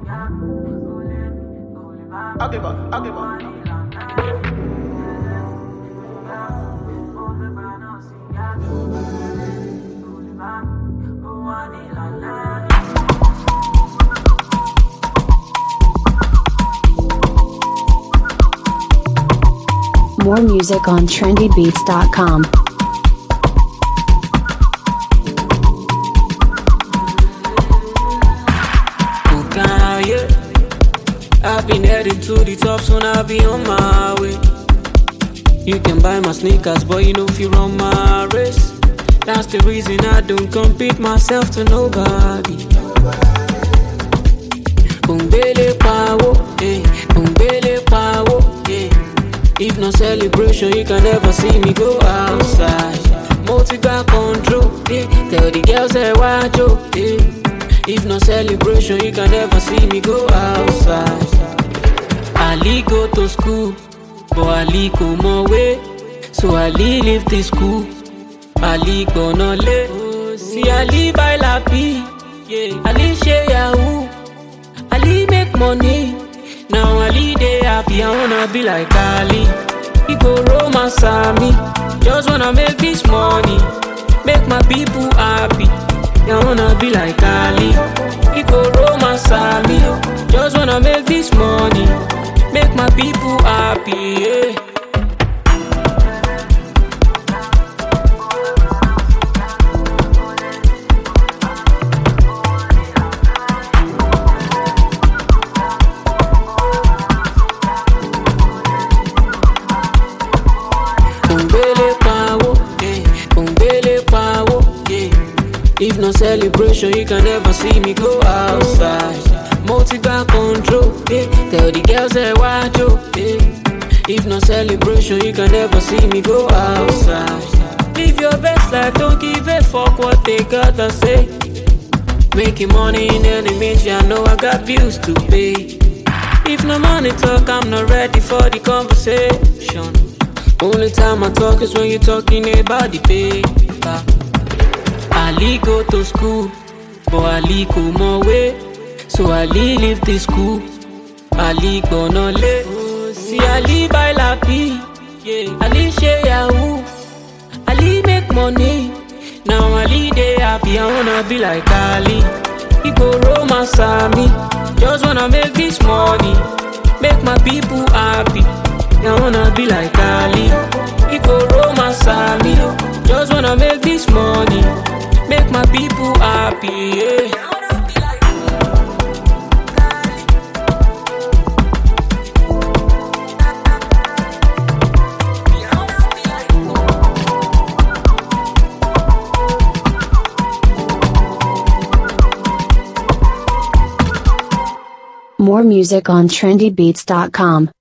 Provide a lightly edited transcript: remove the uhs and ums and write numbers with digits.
More music on trendybeats.com. I've been heading to the top, soon I'll be on my way. You can buy my sneakers, but you know if you run my race. That's the reason I don't compete myself to nobody. Umbele power, eh? Umbele power, eh? If no celebration, you can never see me go outside. Multi-bar control, eh? Tell the girls say why joke, eh? If no celebration, you can never see me go outside. Ali go to school, but Ali come away. So Ali leave the school. Ali gonna lay. See Ali buy lappy, yeah. Ali share Yahoo. Ali make money. Now Ali dey happy. I wanna be like Ali. He go romance me. Just wanna make this money, make my people happy. I wanna be like Ali. He go romance me. Just wanna make this money, make my people happy, yeah. If no celebration, you can never see me go outside. Multi-bar control, eh? Tell the girls say why joke, eh? If no celebration, you can never see me go outside. Live your best life, don't give a fuck what they gotta say. Making money in any means, yeah, I know I got bills to pay. If no money talk, I'm not ready for the conversation. Only time I talk is when you're talking about the paper. Ali go to school, but Ali come away. So Ali leave the school. Ali gonna lay. See Ali buy lappy, yeah. Ali share Yahoo. Ali make money. Now Ali dey happy. I wanna be like Ali. He go romance me. Just wanna make this money, make my people happy. I wanna be like Ali. He go romance me. Just wanna make this money, make my people happy, yeah. More music on trendybeats.com.